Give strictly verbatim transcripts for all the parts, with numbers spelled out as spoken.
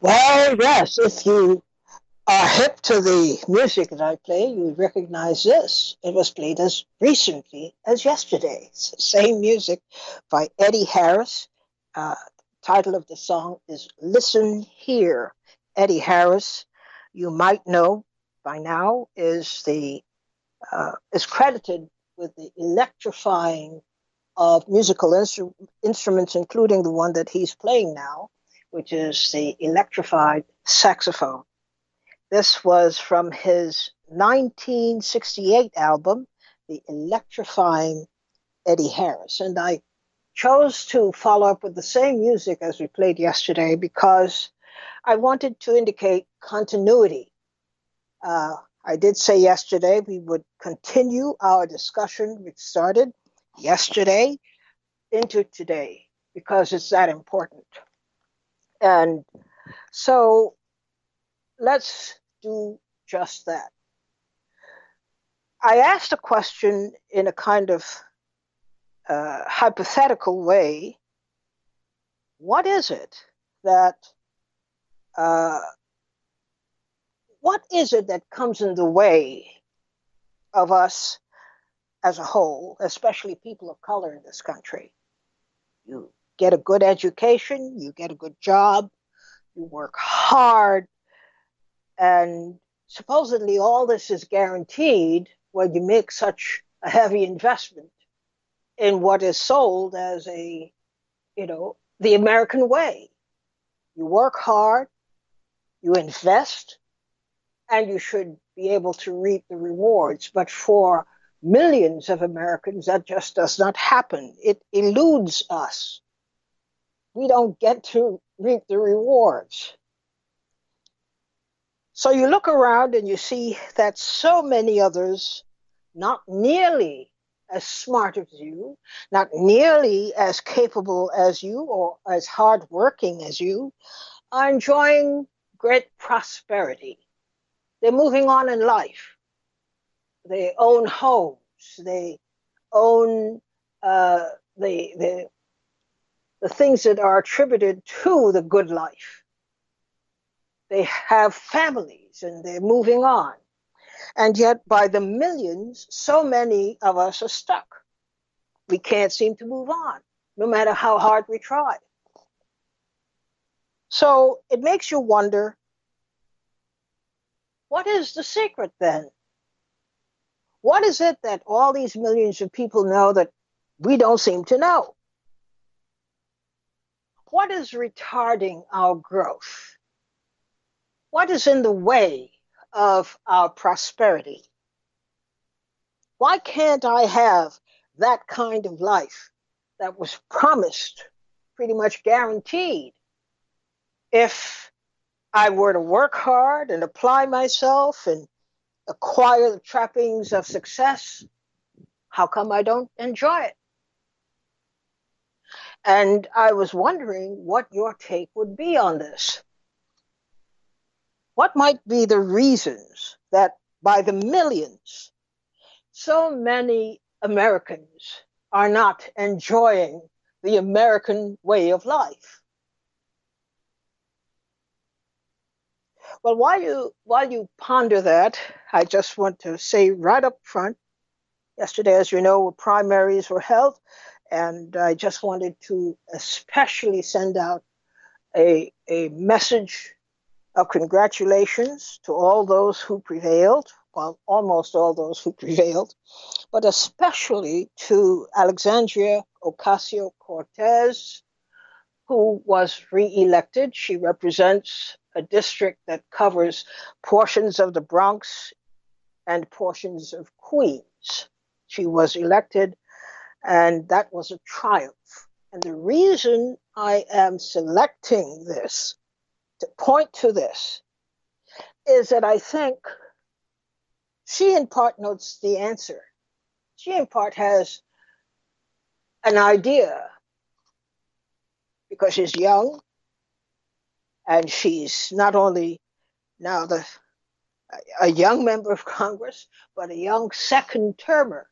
Well, yes, if you are hip to the music that I play, you would recognize this. It was played as recently as yesterday. It's the same music by Eddie Harris. Uh, title of the song is Listen Here. Eddie Harris, you might know by now, is the uh, is credited with the electrifying of musical instru- instruments, including the one that he's playing now, which is the electrified saxophone. This was from his nineteen sixty-eight album, The Electrifying Eddie Harris. And I chose to follow up with the same music as we played yesterday because I wanted to indicate continuity. Uh, I did say yesterday we would continue our discussion, which started yesterday, into today because it's that important. And so let's do just that. I asked a question in a kind of uh, hypothetical way. What is it that uh, what is it that comes in the way of us as a whole, especially people of color in this country? You get a good education, you get a good job, you work hard, and supposedly all this is guaranteed when you make such a heavy investment in what is sold as a, you know, the American way. You work hard, you invest, and you should be able to reap the rewards. But for millions of Americans, that just does not happen. It eludes us. We don't get to reap the rewards. So you look around and you see that so many others, not nearly as smart as you, not nearly as capable as you, or as hardworking as you, are enjoying great prosperity. They're moving on in life. They own homes. They own uh, the, the, the things that are attributed to the good life. They have families and they're moving on. And yet, by the millions, so many of us are stuck. We can't seem to move on, no matter how hard we try. So it makes you wonder, what is the secret then? What is it that all these millions of people know that we don't seem to know? What is retarding our growth? What is in the way of our prosperity? Why can't I have that kind of life that was promised, pretty much guaranteed, if I were to work hard and apply myself and acquire the trappings of success? How come I don't enjoy it? And I was wondering what your take would be on this. What might be the reasons that by the millions, so many Americans are not enjoying the American way of life? Well, while you while you ponder that, I just want to say right up front, yesterday, as you know, primaries were held, and I just wanted to especially send out a, a message of congratulations to all those who prevailed, well, almost all those who prevailed, but especially to Alexandria Ocasio Cortez, who was reelected. She represents a district that covers portions of the Bronx and portions of Queens. She was elected, and that was a triumph. And the reason I am selecting this to point to this is that I think she in part knows the answer. She in part has an idea because she's young and she's not only now the a young member of Congress, but a young second termer.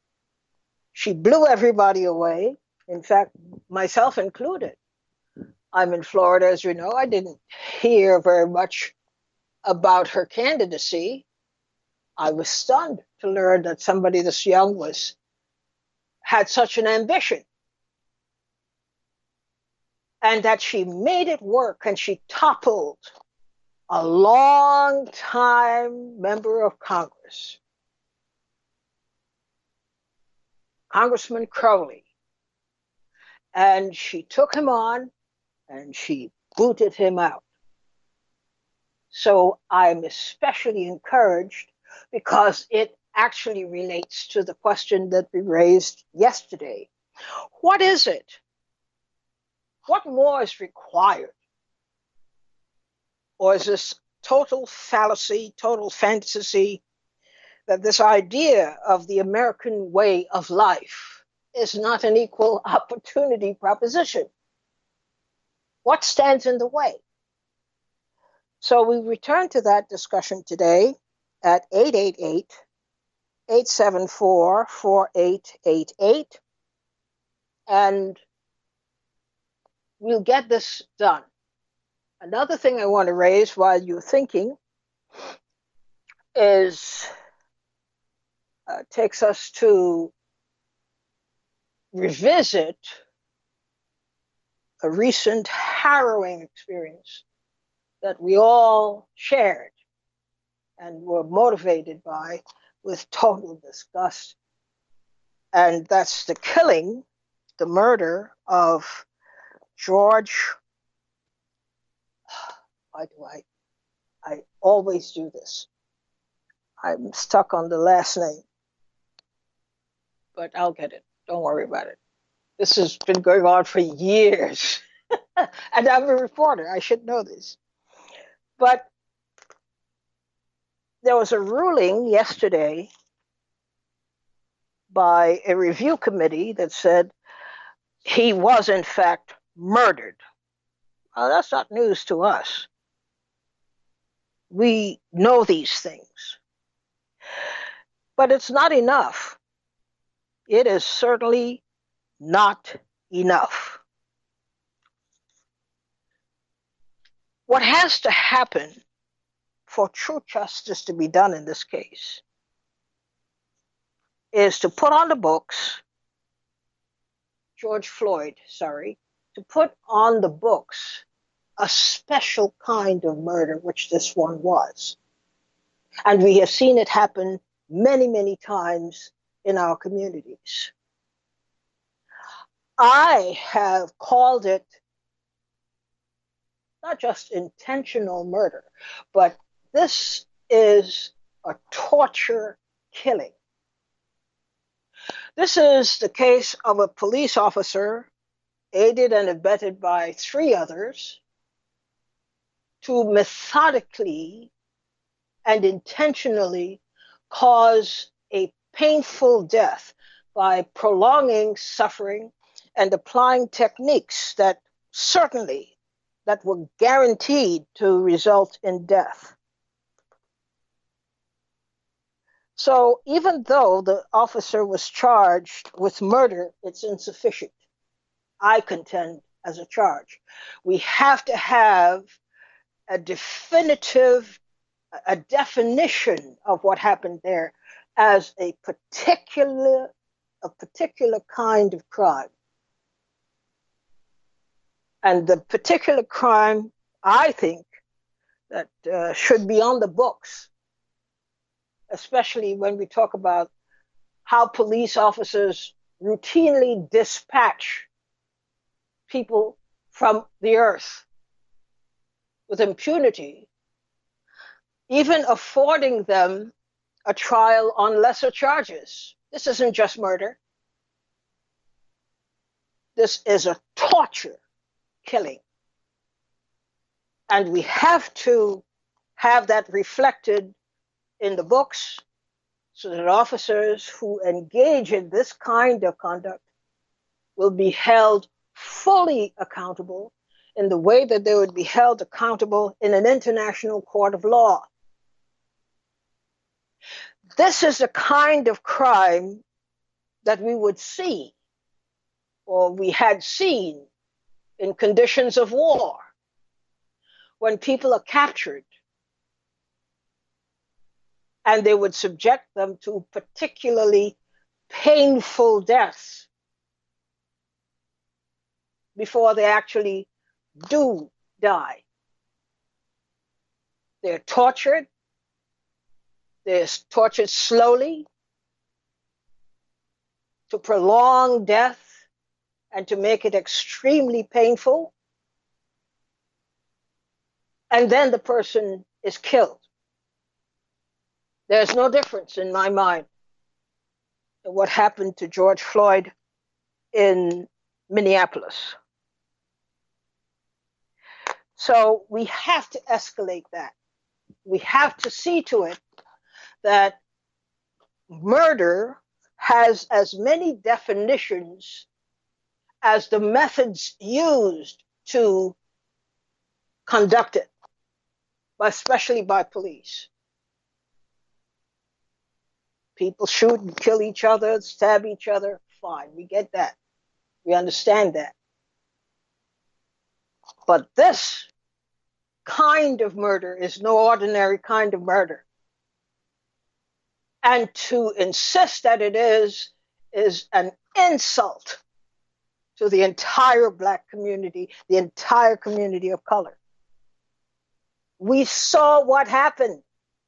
She blew everybody away, in fact, myself included, I'm in Florida, as you know. I didn't hear very much about her candidacy. I was stunned to learn that somebody this young was had such an ambition and that she made it work and she toppled a long time member of Congress, Congressman Crowley. And she took him on and she booted him out. So I'm especially encouraged because it actually relates to the question that we raised yesterday. What is it? What more is required? Or is this total fallacy, total fantasy, that this idea of the American way of life is not an equal opportunity proposition? What stands in the way? So we return to that discussion today at eight eight eight, eight seven four, four eight eight eight, and we'll get this done. Another thing I want to raise while you're thinking is uh, takes us to revisit a recent harrowing experience that we all shared and were motivated by with total disgust. And that's the killing, the murder of George. Why do I? I always do this. I'm stuck on the last name, but I'll get it. Don't worry about it. This has been going on for years. And I'm a reporter. I should know this. But there was a ruling yesterday by a review committee that said he was, in fact, murdered. Well, that's not news to us. We know these things. But it's not enough. It is certainly not enough. What has to happen for true justice to be done in this case is to put on the books, George Floyd, sorry, to put on the books a special kind of murder, which this one was. And we have seen it happen many, many times in our communities. I have called it not just intentional murder, but this is a torture killing. This is the case of a police officer aided and abetted by three others to methodically and intentionally cause a painful death by prolonging suffering and applying techniques that certainly that were guaranteed to result in death. So even though the officer was charged with murder, it's insufficient, I contend, as a charge. We have to have a definitive, a definition of what happened there as a particular, a particular kind of crime. And the particular crime, I think, that uh, should be on the books, especially when we talk about how police officers routinely dispatch people from the earth with impunity, even affording them a trial on lesser charges. This isn't just murder. This is a torture killing. And we have to have that reflected in the books so that officers who engage in this kind of conduct will be held fully accountable in the way that they would be held accountable in an international court of law. This is the kind of crime that we would see, or we had seen, in conditions of war, when people are captured, and they would subject them to particularly painful deaths before they actually do die. They're tortured. They're tortured slowly to prolong death and to make it extremely painful. And then the person is killed. There's no difference in my mind in what happened to George Floyd in Minneapolis. So we have to escalate that. We have to see to it that murder has as many definitions as the methods used to conduct it, especially by police. People shoot and kill each other, stab each other, fine, we get that. We understand that. But this kind of murder is no ordinary kind of murder. And to insist that it is, is an insult to the entire Black community, the entire community of color. We saw what happened.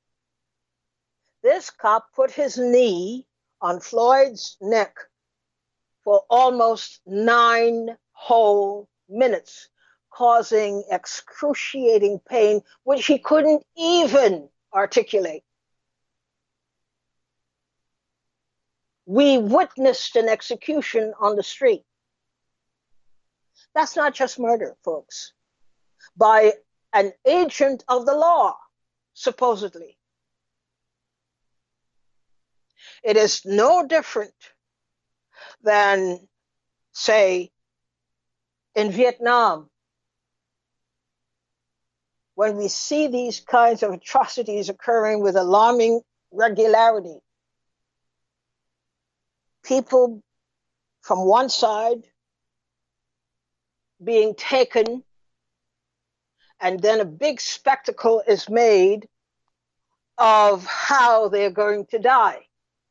This cop put his knee on Floyd's neck for almost nine whole minutes, causing excruciating pain, which he couldn't even articulate. We witnessed an execution on the street. That's not just murder, folks, by an agent of the law, supposedly. It is no different than, say, in Vietnam, when we see these kinds of atrocities occurring with alarming regularity. People from one side being taken, and then a big spectacle is made of how they're going to die.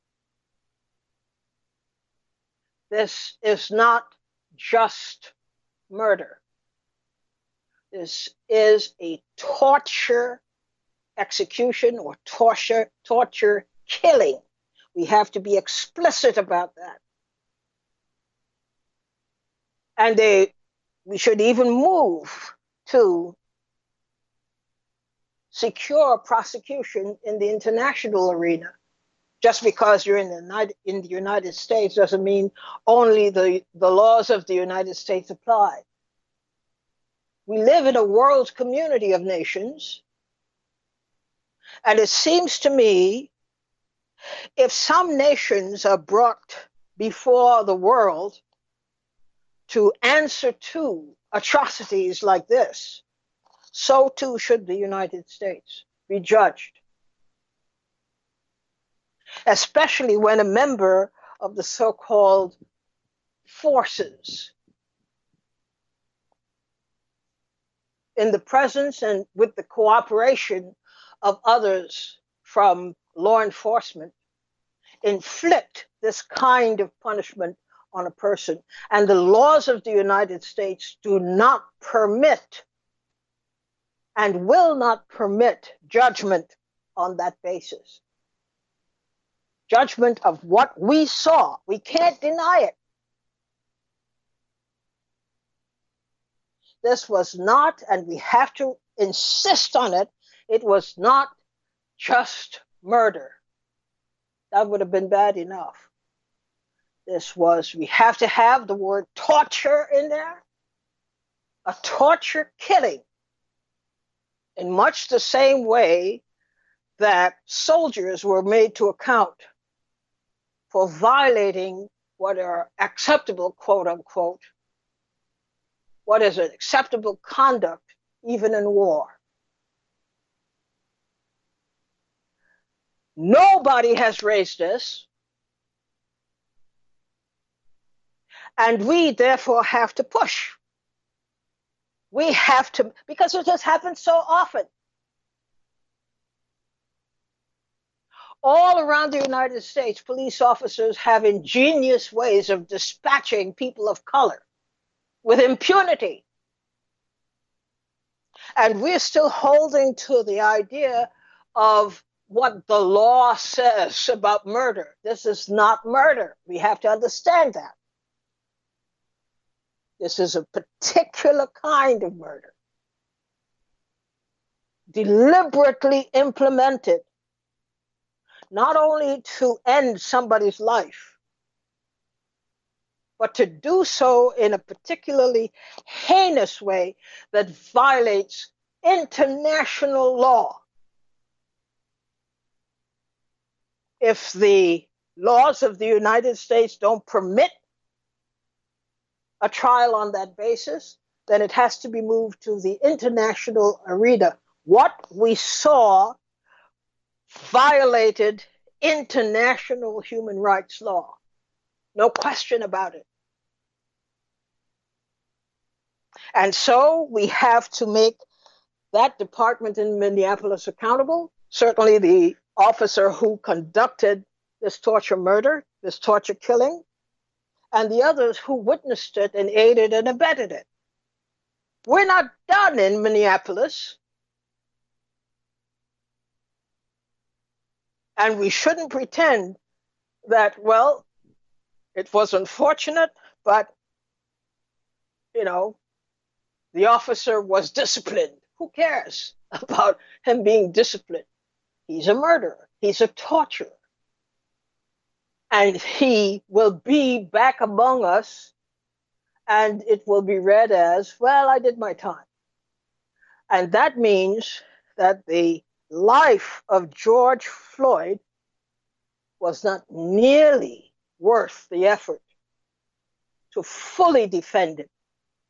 This is not just murder. This is a torture execution or torture, torture killing. We have to be explicit about that. And they, we should even move to secure prosecution in the international arena. Just because you're in the United, in the United States doesn't mean only the, the laws of the United States apply. We live in a world community of nations, and it seems to me if some nations are brought before the world to answer to atrocities like this, so too should the United States be judged. Especially when a member of the so-called forces, in the presence and with the cooperation of others from law enforcement, inflict this kind of punishment on a person. And the laws of the United States do not permit and will not permit judgment on that basis. Judgment of what we saw. We can't deny it. This was not, and we have to insist on it, it was not just murder. That would have been bad enough. This was, we have to have the word torture in there, a torture killing, in much the same way that soldiers were made to account for violating what are acceptable, quote unquote, what is an acceptable conduct even in war. Nobody has raised this, and we therefore have to push. We have to, because it just happens so often. All around the United States, police officers have ingenious ways of dispatching people of color with impunity. And we're still holding to the idea of what the law says about murder. This is not murder. We have to understand that. This is a particular kind of murder, deliberately implemented, not only to end somebody's life, but to do so in a particularly heinous way that violates international law. If the laws of the United States don't permit a trial on that basis, then it has to be moved to the international arena. What we saw violated international human rights law. No question about it. And so we have to make that department in Minneapolis accountable. Certainly the officer who conducted this torture murder, this torture killing, and the others who witnessed it and aided and abetted it. We're not done in Minneapolis. And we shouldn't pretend that, well, it was unfortunate, but, you know, the officer was disciplined. Who cares about him being disciplined? He's a murderer. He's a torturer. And he will be back among us, and it will be read as, well, I did my time. And that means that the life of George Floyd was not nearly worth the effort to fully defend it.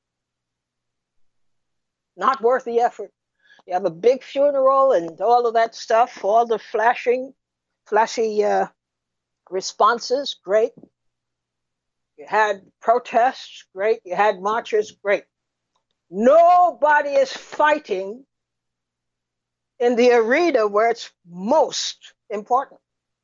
Not worth the effort. You have a big funeral and all of that stuff, all the flashing, flashy uh, responses, great. You had protests, great. You had marches, great. Nobody is fighting in the arena where it's most important.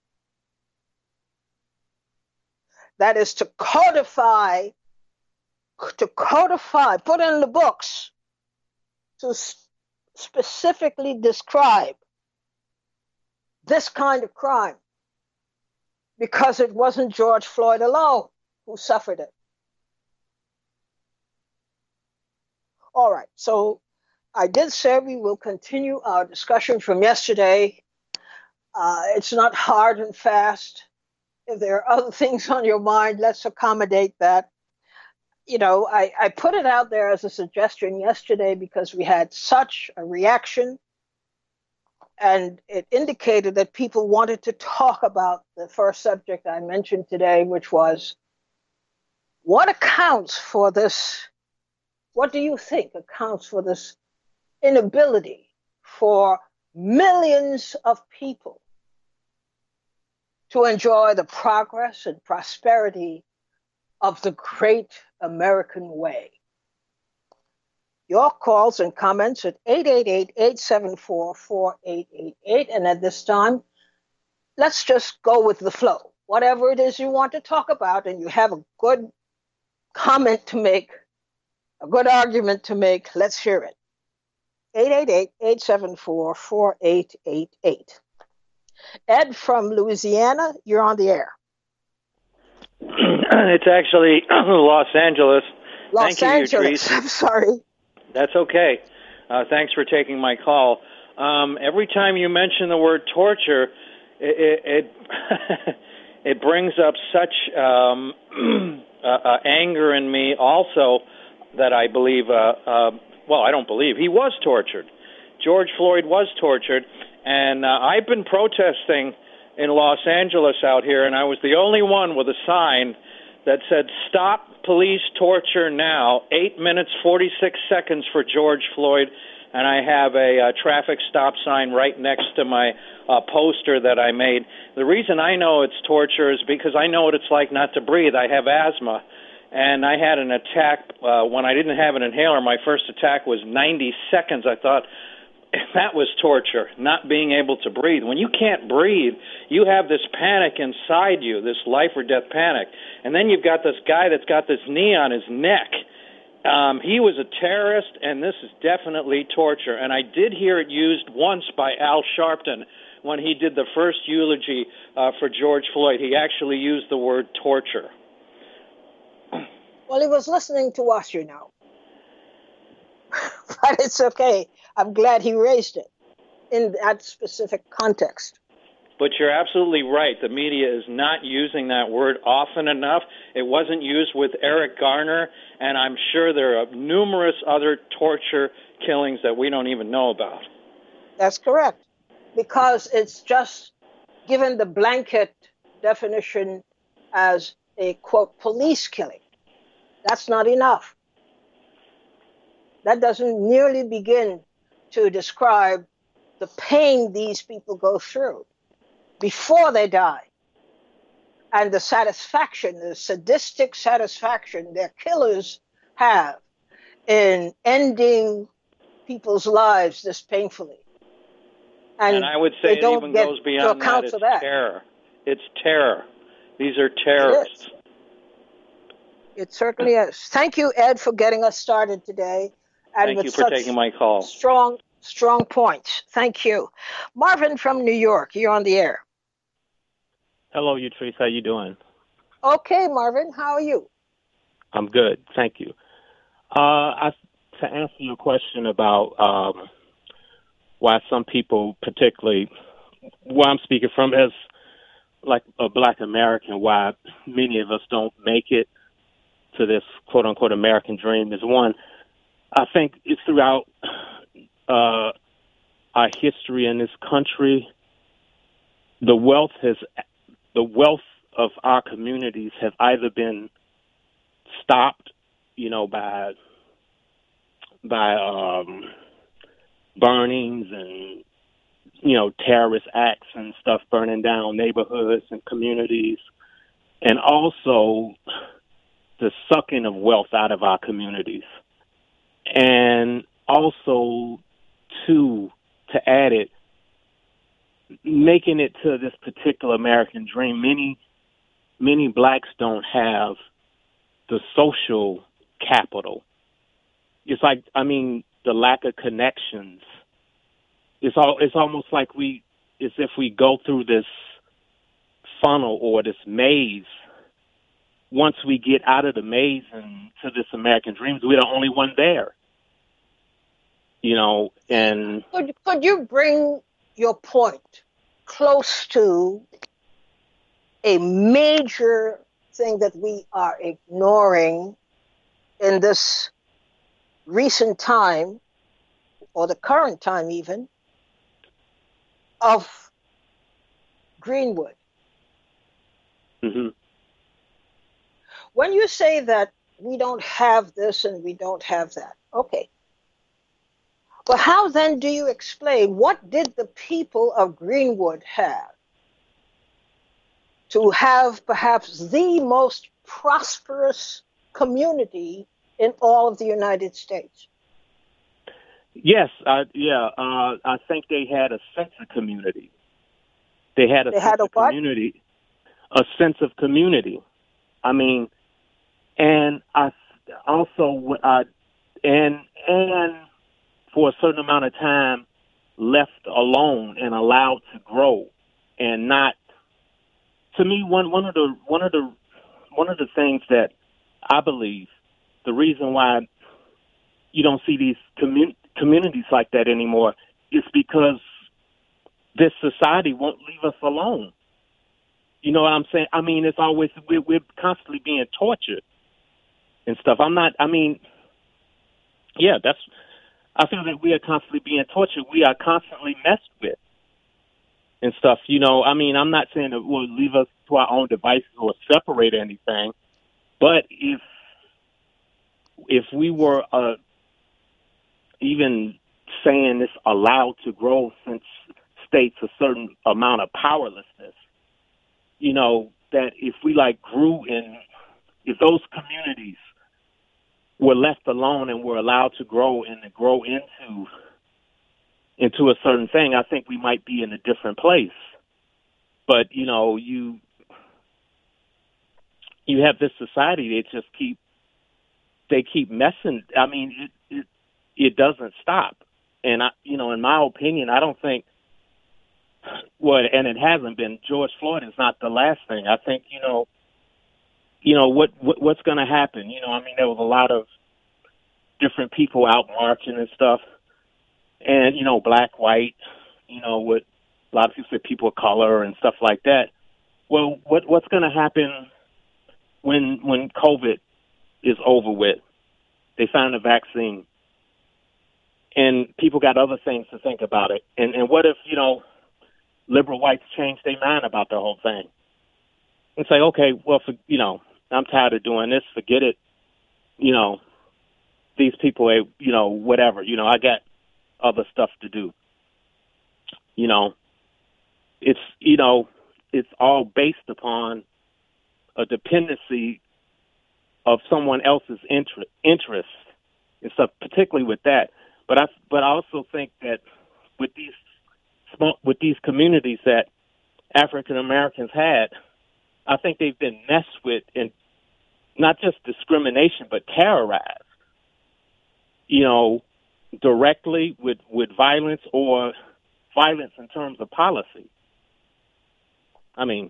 That is to codify, to codify, put in the books, to specifically describe this kind of crime, because it wasn't George Floyd alone who suffered it. All right, so I did say we will continue our discussion from yesterday. Uh, it's not hard and fast. If there are other things on your mind, let's accommodate that. You know, I, I put it out there as a suggestion yesterday because we had such a reaction, and it indicated that people wanted to talk about the first subject I mentioned today, which was what accounts for this, what do you think accounts for this inability for millions of people to enjoy the progress and prosperity of the great American way? Your calls and comments at eight eight eight, eight seven four, four eight eight eight. And at this time, let's just go with the flow. Whatever it is you want to talk about and you have a good comment to make, a good argument to make, let's hear it. eight eight eight, eight seven four, four eight eight eight. Ed from Louisiana, you're on the air. It's actually Los Angeles. Los Thank you, Angeles. I'm sorry. That's okay. Uh, thanks for taking my call. Um, every time you mention the word torture, it it, it, it brings up such um, uh, uh, anger in me also that I believe, uh, uh, well, I don't believe, he was tortured. George Floyd was tortured, and uh, I've been protesting in Los Angeles out here, and I was the only one with a sign that said, "Stop police torture now, eight minutes, forty-six seconds for George Floyd," and I have a, a traffic stop sign right next to my uh, poster that I made. The reason I know it's torture is because I know what it's like not to breathe. I have asthma, and I had an attack uh, when I didn't have an inhaler. My first attack was ninety seconds. I thought that was torture, not being able to breathe. When you can't breathe, you have this panic inside you, this life or death panic. And then you've got this guy that's got this knee on his neck. Um, he was a terrorist, and this is definitely torture. And I did hear it used once by Al Sharpton when he did the first eulogy uh, for George Floyd. He actually used the word torture. Well, he was listening to us, you know. But it's okay. I'm glad he raised it in that specific context. But you're absolutely right. The media is not using that word often enough. It wasn't used with Eric Garner, and I'm sure there are numerous other torture killings that we don't even know about. That's correct, because it's just given the blanket definition as a, quote, police killing. That's not enough. That doesn't nearly begin to describe the pain these people go through before they die, and the satisfaction, the sadistic satisfaction their killers have in ending people's lives this painfully. And, and I would say it even goes beyond that. It's that. terror. It's terror. These are terrorists. It, it certainly is. Thank you, Ed, for getting us started today. And Thank with you for taking my call. Strong, strong points. Thank you. Marvin from New York, you're on the air. Hello, Utrice. How you doing? Okay, Marvin. How are you? I'm good. Thank you. Uh, I, to answer your question about um, why some people, particularly where I'm speaking from as like a Black American, why many of us don't make it to this quote-unquote American dream is, one, I think it's throughout uh, our history in this country, the wealth has, the wealth of our communities have either been stopped, you know, by by um, burnings and, you know, terrorist acts and stuff, burning down neighborhoods and communities, and also the sucking of wealth out of our communities. And also, two, to add it, making it to this particular American dream, many, many blacks don't have the social capital. It's like, I mean, the lack of connections. It's all, it's almost like we, it's if we go through this funnel or this maze. Once we get out of the maze and to this American dream, we're the only one there. You know, and could could you bring your point close to a major thing that we are ignoring in this recent time, or the current time even, of Greenwood? Mm-hmm. When you say that we don't have this and we don't have that, okay. But how then do you explain, what did the people of Greenwood have to have perhaps the most prosperous community in all of the United States? Yes, uh, yeah, uh, I think they had a sense of community. They had a they sense had a of what? community, a sense of community. I mean, and I also, uh, and and for a certain amount of time, left alone and allowed to grow, and not. To me, one one of the one of the one of the things that I believe, the reason why you don't see these commun- communities like that anymore is because this society won't leave us alone. You know what I'm saying? I mean, it's always, we're, we're constantly being tortured and stuff. I'm not, I mean, yeah, that's, I feel that we are constantly being tortured. We are constantly messed with and stuff. You know, I mean, I'm not saying that we'll leave us to our own devices or separate anything, but if, if we were uh, even saying this allowed to grow since states a certain amount of powerlessness, you know, that if we like grew in if those communities were left alone and were allowed to grow and to grow into into a certain thing, I think we might be in a different place. But, you know, you you have this society that just keep they keep messing. I mean, it it, it doesn't stop. And I, you know, in my opinion, I don't think what, and it hasn't been. George Floyd is not the last thing. I think, you know, you know what, what what's going to happen. You know, I mean, there was a lot of different people out marching and stuff, and you know, black, white, you know, what a lot of people say people of color and stuff like that. Well, what what's going to happen when when COVID is over with? They found a vaccine, and people got other things to think about it. And and what if, you know, liberal whites change their mind about the whole thing and say, okay, well, for, you know, I'm tired of doing this. Forget it. You know, these people, you know, whatever. You know, I got other stuff to do. You know, it's, you know, it's all based upon a dependency of someone else's interest, interest and stuff, particularly with that. But I, but I also think that with these small, with these communities that African Americans had, I think they've been messed with, and not just discrimination, but terrorized. You know, directly with, with violence or violence in terms of policy. I mean,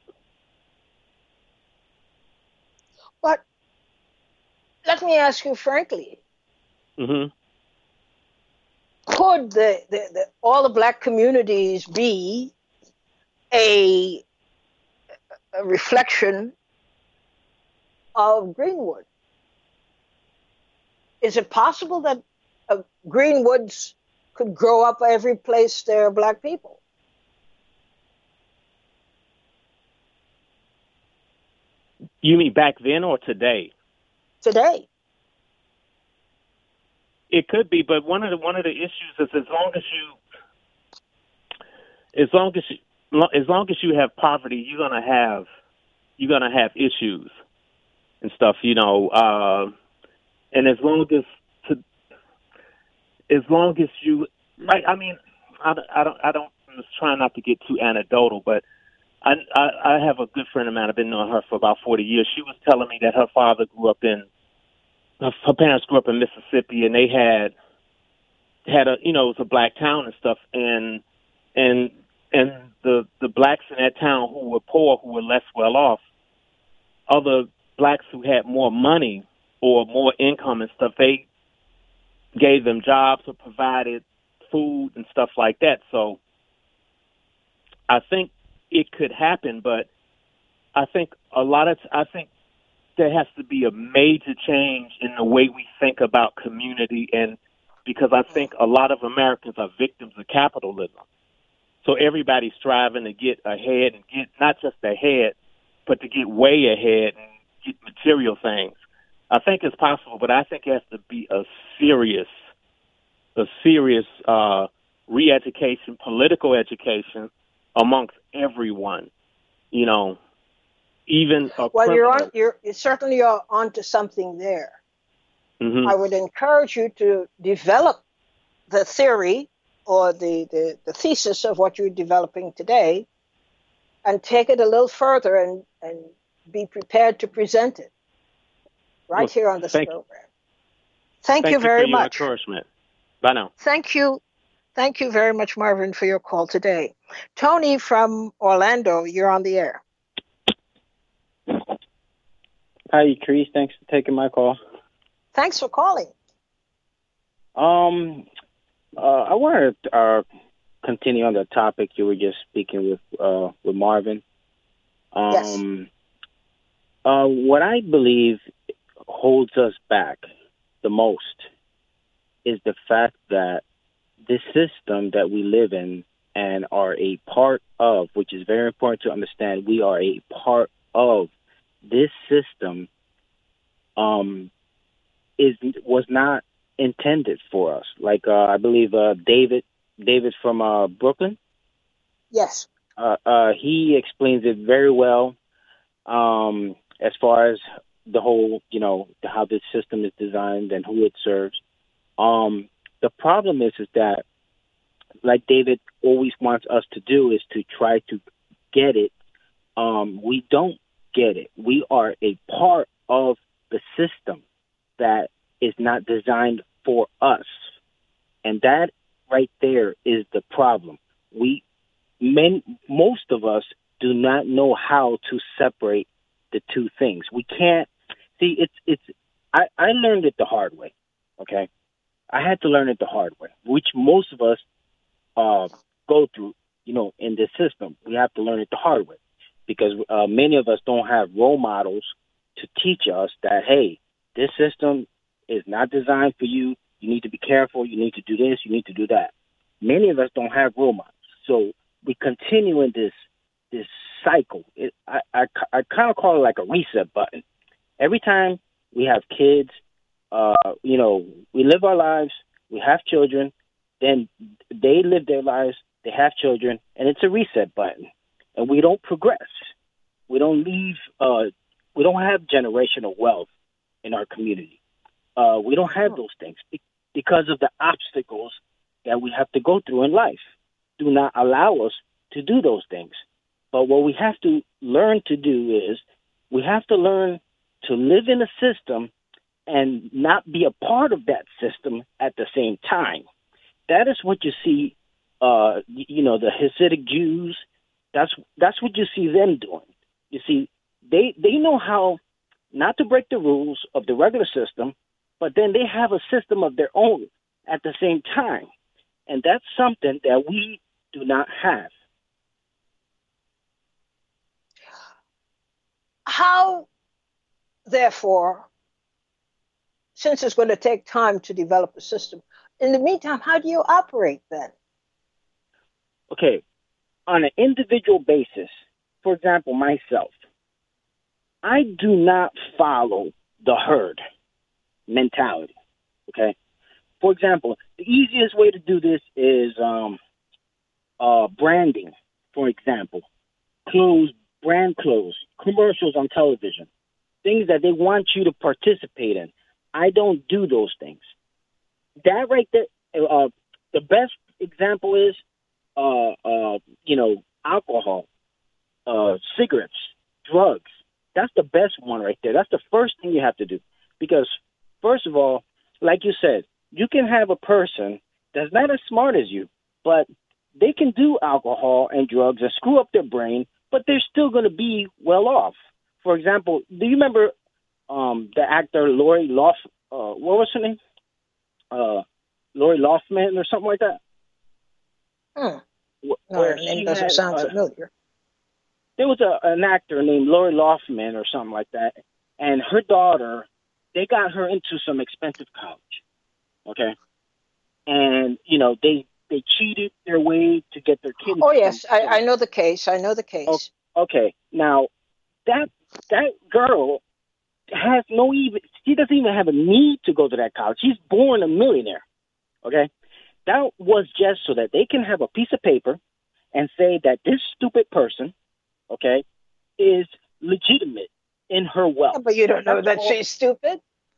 but let me ask you frankly. Mm-hmm. Could the, the, the all the black communities be a, a reflection of Greenwood? Is it possible that uh, Greenwoods could grow up every place there are black people? You mean back then or today? Today. It could be, but one of the one of the issues is as long as you, as long as you, as long as you have poverty, you're gonna have you're gonna have issues and stuff, you know. Uh, and as long as to, as long as you, right? I mean, I, I don't I don't I'm just trying not to get too anecdotal, but I, I I have a good friend of mine. I've been knowing her for about forty years. She was telling me that her father grew up in. Her parents grew up in Mississippi, and they had had a you know it was a black town and stuff, and and and the the blacks in that town who were poor, who were less well off, other blacks who had more money or more income and stuff, they gave them jobs or provided food and stuff like that. So I think it could happen, but I think a lot of t- I think. There has to be a major change in the way we think about community, and because I think a lot of Americans are victims of capitalism. So everybody's striving to get ahead and get not just ahead, but to get way ahead and get material things. I think it's possible, but I think it has to be a serious, a serious uh, re-education, political education amongst everyone, you know. Even a well, criminal. you're on. You're you certainly are onto something there. Mm-hmm. I would encourage you to develop the theory or the, the, the thesis of what you're developing today, and take it a little further and, and be prepared to present it right well, here on this thank, program. Thank, thank you very you for your much. encouragement. Bye now. Thank you. Thank you very much, Marvin, for your call today. Tony from Orlando, you're on the air. Hi, Chris. Thanks for taking my call. Thanks for calling. Um, uh, I want to uh, continue on the topic you were just speaking with uh, with Marvin. Um, yes. Uh, what I believe holds us back the most is the fact that this system that we live in and are a part of, which is very important to understand, we are a part of this system um, is was not intended for us. Like uh, I believe uh, David David from uh, Brooklyn. Yes. Uh, uh, he explains it very well um, as far as the whole, you know, how this system is designed and who it serves. Um, the problem is, is that, like David always wants us to do, is to try to get it. Um, we don't get it. We are a part of the system that is not designed for us. And that right there is the problem. We, men, most of us do not know how to separate the two things. We can't see it's, it's, I, I learned it the hard way. Okay. I had to learn it the hard way, which most of us uh, go through, you know, in this system. We have to learn it the hard way because uh, many of us don't have role models to teach us that, hey, this system is not designed for you. You need to be careful. You need to do this. You need to do that. Many of us don't have role models. So we continue in this this cycle. It, I, I, I kind of call it like a reset button. Every time we have kids, uh, you know, we live our lives, we have children, then they live their lives, they have children, and it's a reset button. And we don't progress. We don't leave, uh, we don't have generational wealth in our community. Uh, we don't have those things because of the obstacles that we have to go through in life. Do not allow us to do those things. But what we have to learn to do is we have to learn to live in a system and not be a part of that system at the same time. That is what you see, uh, you know, the Hasidic Jews, that's that's what you see them doing. You see, they they know how not to break the rules of the regular system, but then they have a system of their own at the same time. And that's something that we do not have. How, therefore, since it's going to take time to develop a system, in the meantime, how do you operate then? Okay, on an individual basis, for example, myself, I do not follow the herd mentality, okay? For example, the easiest way to do this is um, uh, branding, for example, clothes, brand clothes, commercials on television, things that they want you to participate in. I don't do those things. That right there, uh, the best example is, uh, uh, you know, alcohol, uh, cigarettes, drugs. That's the best one right there. That's the first thing you have to do. Because, first of all, like you said, you can have a person that's not as smart as you, but they can do alcohol and drugs and screw up their brain, but they're still going to be well off. For example, do you remember um, the actor Lori Lough? Uh, what was her name? Uh, Lori Loughlin or something like that. Hmm. No, her name doesn't had, sound uh, familiar. There was a, an actor named Lori Loughlin or something like that, and her daughter, they got her into some expensive college, okay? And, you know, they they cheated their way to get their kid. Oh, yes, I, I know the case. I know the case. Okay, now, that that girl has no even, she doesn't even have a need to go to that college. She's born a millionaire, okay? That was just so that they can have a piece of paper and say that this stupid person, okay, is legitimate in her wealth. Yeah, but you don't know That's that all. She's stupid.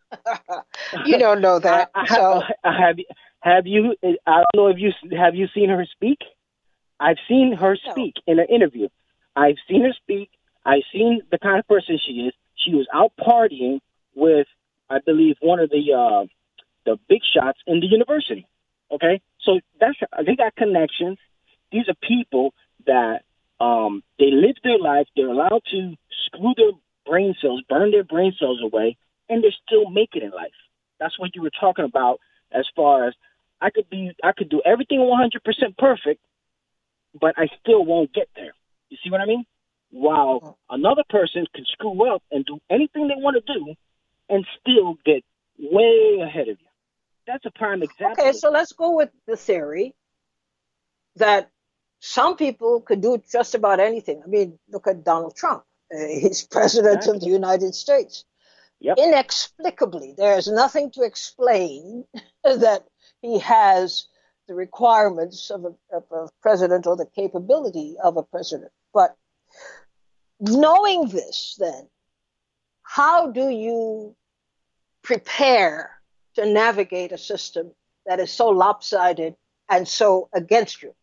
You don't know that. I, I, so I, I have have you? I don't know if you have you seen her speak. I've seen her speak no. in an interview. I've seen her speak. I've seen the kind of person she is. She was out partying with, I believe, one of the uh, the big shots in the university. Okay, so that's they got connections. These are people that um, they live their life. They're allowed to screw their brain cells, burn their brain cells away, and they're still making it in life. That's what you were talking about. As far as I could be, I could do everything one hundred percent perfect, but I still won't get there. You see what I mean? While another person can screw up and do anything they want to do and still get way ahead of you. That's a prime example. Okay, so let's go with the theory that some people could do just about anything. I mean, look at Donald Trump. Uh, he's president exactly. of the United States. Yep. Inexplicably, there's nothing to explain that he has the requirements of a, of a president or the capability of a president. But knowing this, then, how do you prepare to navigate a system that is so lopsided and so against you?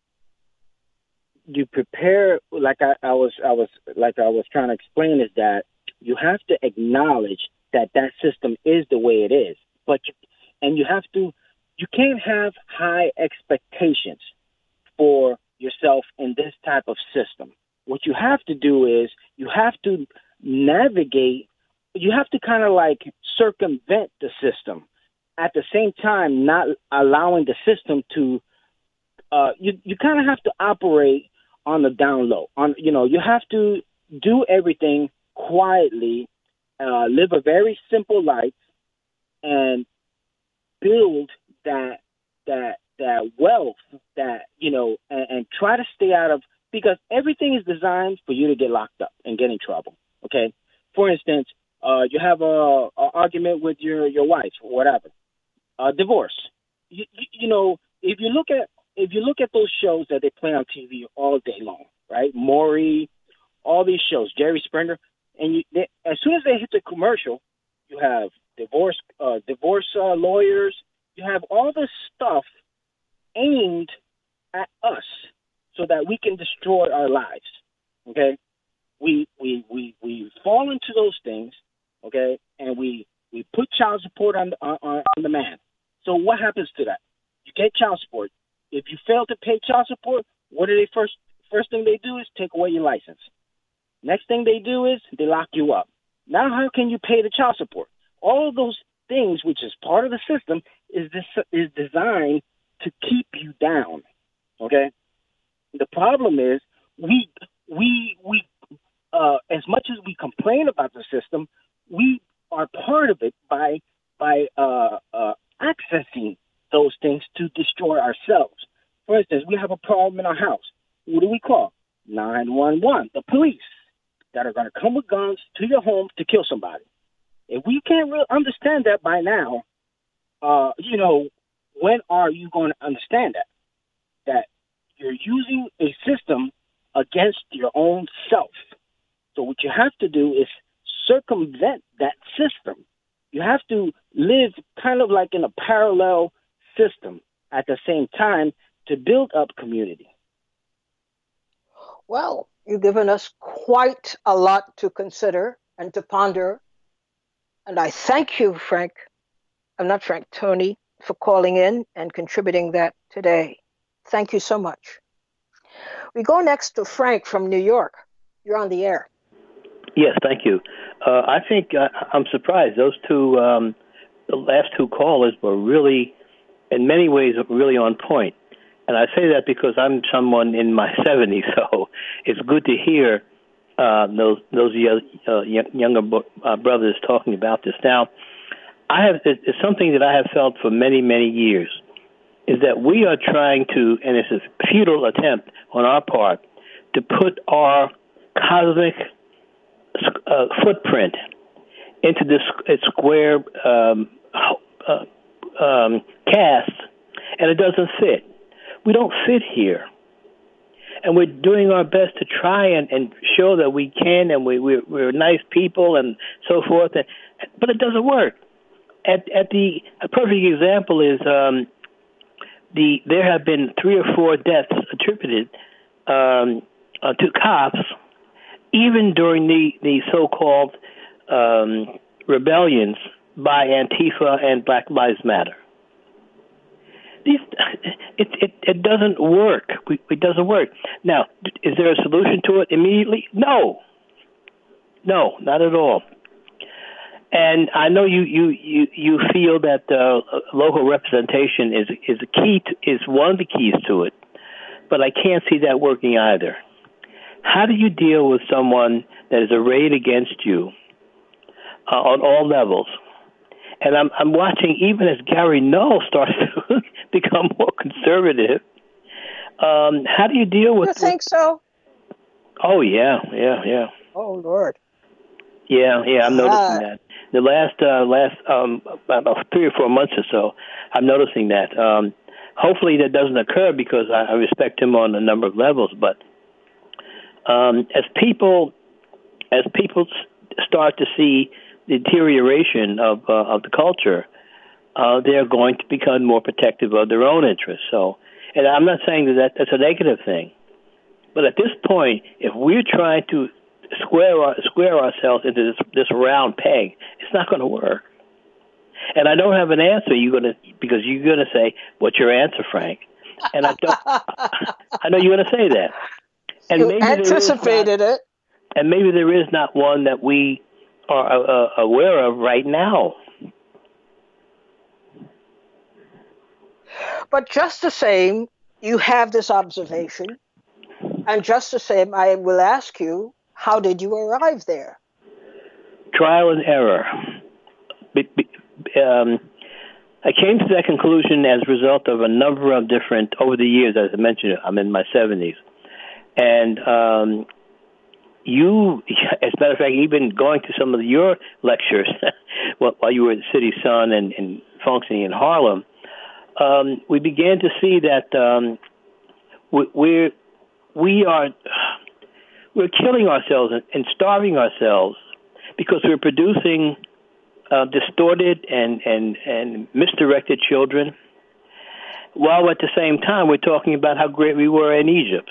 You prepare, like I, I was, I was, like I was trying to explain, is that you have to acknowledge that that system is the way it is, but you, and you have to, you can't have high expectations for yourself in this type of system. What you have to do is you have to navigate, you have to kind of like circumvent the system, at the same time not allowing the system to, uh, you, you kind of have to operate on the down low. On, you know, you have to do everything quietly, uh, live a very simple life, and build that that that wealth, that, you know, and, and try to stay out of, because everything is designed for you to get locked up and get in trouble. Okay, for instance, uh, you have a, a argument with your your wife or whatever, uh, divorce. You, you, you know, if you look at if you look at those shows that they play on T V all day long, right? Maury, all these shows, Jerry Springer, and you, they, as soon as they hit the commercial, you have divorce uh, divorce uh, lawyers. You have all this stuff aimed at us so that we can destroy our lives. Okay, we we we we fall into those things. Okay, and we we put child support on the, on, on the man. So what happens to that? You get child support. If you fail to pay child support, what do they first first thing they do is take away your license. Next thing they do is they lock you up. Now how can you pay the child support? All of those things, which is part of the system, is this is designed to keep you down. Okay. The problem is we we we uh, as much as we complain about the system, we are part of it by by uh, uh, accessing those things to destroy ourselves. For instance, we have a problem in our house. What do we call? nine one one, the police that are going to come with guns to your home to kill somebody. If we can't really understand that by now, uh, you know, when are you going to understand that? That you're using a system against your own self. So what you have to do is circumvent that system. You have to live kind of like in a parallel system at the same time to build up community. Well, you've given us quite a lot to consider and to ponder. And I thank you, Frank, I'm not Frank, Tony, for calling in and contributing that today. Thank you so much. We go next to Frank from New York. You're on the air. Yes, thank you. Uh, I think uh, I'm surprised. Those two, um, the last two callers were really, in many ways, really on point. And I say that because I'm someone in my seventies, so it's good to hear uh, those those uh, younger uh, brothers talking about this. Now, I have it's something that I have felt for many, many years, is that we are trying to, and it's a futile attempt on our part, to put our cosmic uh, footprint into this square um, uh, um, cast, and it doesn't fit. We don't fit here. And we're doing our best to try and, and show that we can, and we, we're, we're nice people and so forth, and, but it doesn't work. At, at the a perfect example is um, the there have been three or four deaths attributed um, uh, to cops, even during the, the so-called um, rebellions by Antifa and Black Lives Matter. These, it, it it doesn't work. It doesn't work. Now, is there a solution to it immediately? No. No, not at all. And I know you you, you, you feel that uh, local representation is is a key to, is one of the keys to it, but I can't see that working either. How do you deal with someone that is arrayed against you uh, on all levels? And I'm I'm watching, even as Gary Null starts to become more conservative. Um, how do you deal with? You think so? Oh yeah, yeah, yeah. Oh Lord. Yeah, yeah. I'm noticing uh, that. The last uh, last um, about three or four months or so, I'm noticing that. Um, hopefully that doesn't occur because I, I respect him on a number of levels. But um, as people as people start to see deterioration of uh, of the culture, uh, they're going to become more protective of their own interests. So, and I'm not saying that, that that's a negative thing, but at this point, if we're trying to square our, square ourselves into this, this round peg, it's not going to work. And I don't have an answer. You're gonna because you're gonna say, "What's your answer, Frank?" And I don't. I know you're gonna say that. And you maybe anticipated not, it. And maybe there is not one that we are uh, aware of right now. But just the same, you have this observation, and just the same, I will ask you, how did you arrive there? Trial and error. Be, be, um, I came to that conclusion as a result of a number of different, over the years, as I mentioned, I'm in my seventies. And um, you, as a matter of fact, even going to some of your lectures while you were at City Sun and, and functioning in Harlem, um, we began to see that um, we, we're, we are we're killing ourselves and starving ourselves because we're producing uh, distorted and, and, and misdirected children, while at the same time we're talking about how great we were in Egypt.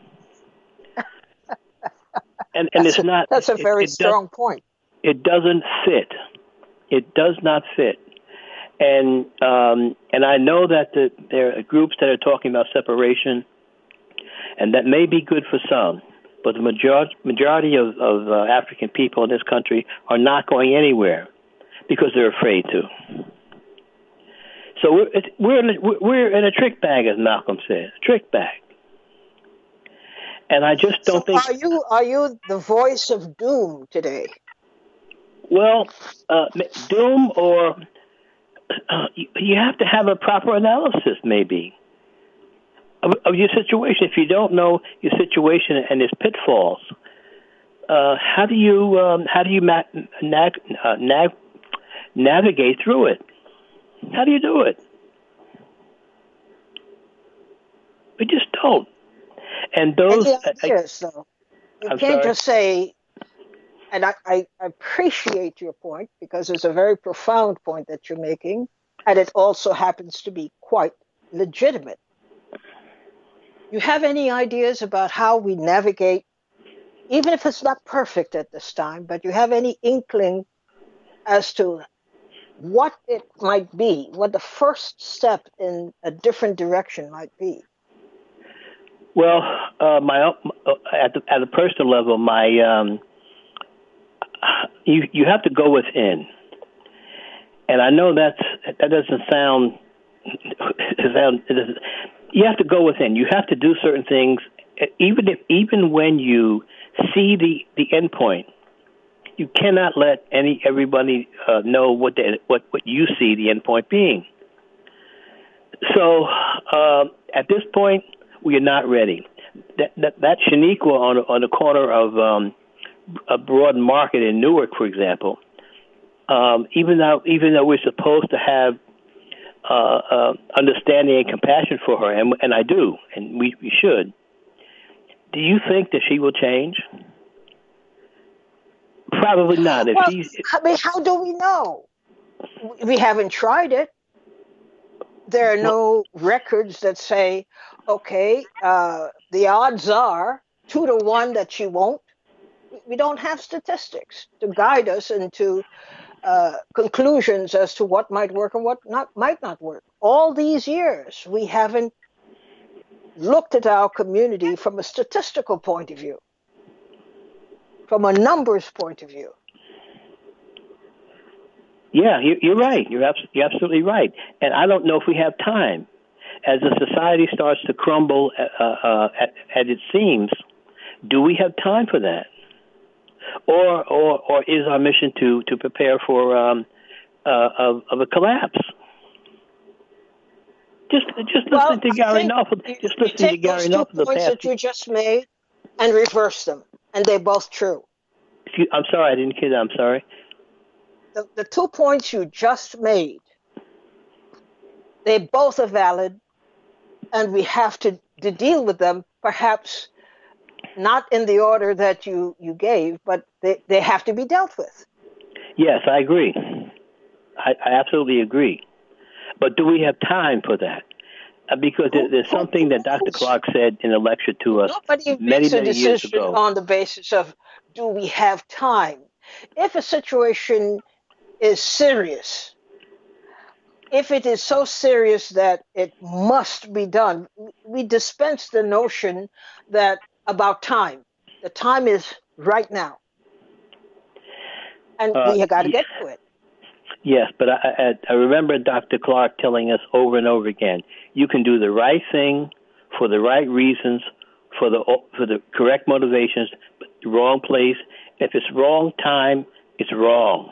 And, and that's it's not. A, that's a very it, it strong does, point. It doesn't fit. It does not fit. And um, and I know that the, there are groups that are talking about separation, and that may be good for some, but the majority majority of, of uh, African people in this country are not going anywhere because they're afraid to. So we're it's, we're in a, we're in a trick bag, as Malcolm said, a trick bag. And I just don't so think. Are you are you the voice of doom today? Well, uh, doom, or uh, you have to have a proper analysis, maybe, of, of your situation. If you don't know your situation and its pitfalls, uh, how do you um, how do you ma- nag, uh, nag, navigate through it? How do you do it? We just don't. And those Any ideas, I, though? You I'm can't sorry? just say, and I, I appreciate your point because it's a very profound point that you're making, and it also happens to be quite legitimate. You have any ideas about how we navigate, even if it's not perfect at this time, but you have any inkling as to what it might be, what the first step in a different direction might be? Well, uh, my uh, at the, at a personal level, my um, you you have to go within, and I know that's that doesn't sound sound. You have to go within. You have to do certain things, even if even when you see the, the end point. You cannot let any everybody uh, know what the, what what you see the end point being. So uh, at this point, we are not ready. That that, that Shaniqua on on the corner of um, a Broad Market in Newark, for example, um, even though even though we're supposed to have uh, uh, understanding and compassion for her, and and I do, and we, we should. Do you think that she will change? Probably not. If well, she's, I mean, how do we know? We haven't tried it. There are no records that say, okay, uh, the odds are two to one that she won't. We don't have statistics to guide us into uh, conclusions as to what might work and what not might not work. All these years, we haven't looked at our community from a statistical point of view, from a numbers point of view. Yeah, you're right. You're you're absolutely right. And I don't know if we have time. As the society starts to crumble uh, uh, at, at its seams, do we have time for that? Or or, or is our mission to, to prepare for um, uh, of, of a collapse? Just just Well, listening to Gary Knopfler. Just you listening to take Gary those two Knopfler the points past. that you just made and reverse them, and they're both true. You, I'm sorry, I didn't hear that. I'm sorry. The, the two points you just made, they both are valid, and we have to, to deal with them, perhaps not in the order that you, you gave, but they, they have to be dealt with. Yes, I agree. I, I absolutely agree. But do we have time for that? Uh, because there, there's something that Doctor Clark said in a lecture to us Nobody many, makes a many years decision ago. on the basis of, do we have time? If a situation is serious, if it is so serious that it must be done, we dispense the notion that about time. The time is right now, and Uh, we got to yeah. get to it. Yes, but I, I, I remember Doctor Clark telling us over and over again, you can do the right thing for the right reasons, for the for the correct motivations, but the wrong place. If it's wrong time, it's wrong.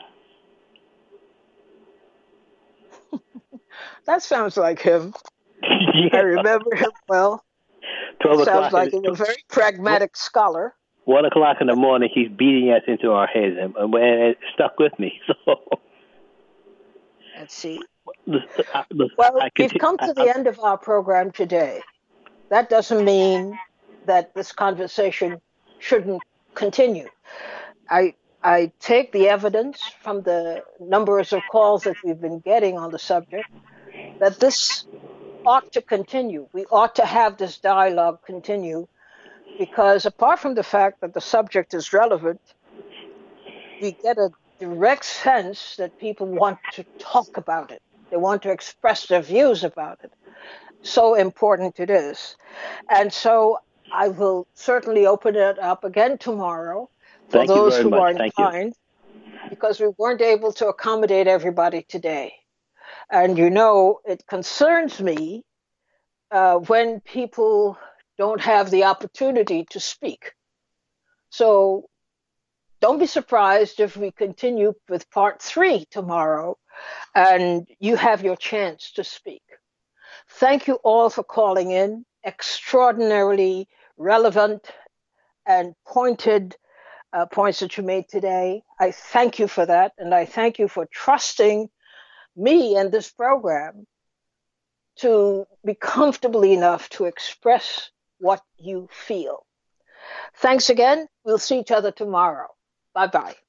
That sounds like him. Yeah. I remember him well. Twelve It sounds o'clock. like he's a very pragmatic scholar. One o'clock in the morning, he's beating us into our heads, and, and it stuck with me. So. Let's see. I, Well, I we've continue, come to the I, end of our program today. That doesn't mean that this conversation shouldn't continue. I I take the evidence from the numbers of calls that we've been getting on the subject that this ought to continue. We ought to have this dialogue continue because apart from the fact that the subject is relevant, we get a direct sense that people want to talk about it. They want to express their views about it. So important it is. And so I will certainly open it up again tomorrow for thank you those very who much. are Thank you. inclined, because we weren't able to accommodate everybody today. And you know, it concerns me uh, when people don't have the opportunity to speak. So don't be surprised if we continue with part three tomorrow and you have your chance to speak. Thank you all for calling in. Extraordinarily relevant and pointed uh, points that you made today. I thank you for that. And I thank you for trusting me and this program to be comfortable enough to express what you feel. Thanks again. We'll see each other tomorrow. Bye-bye.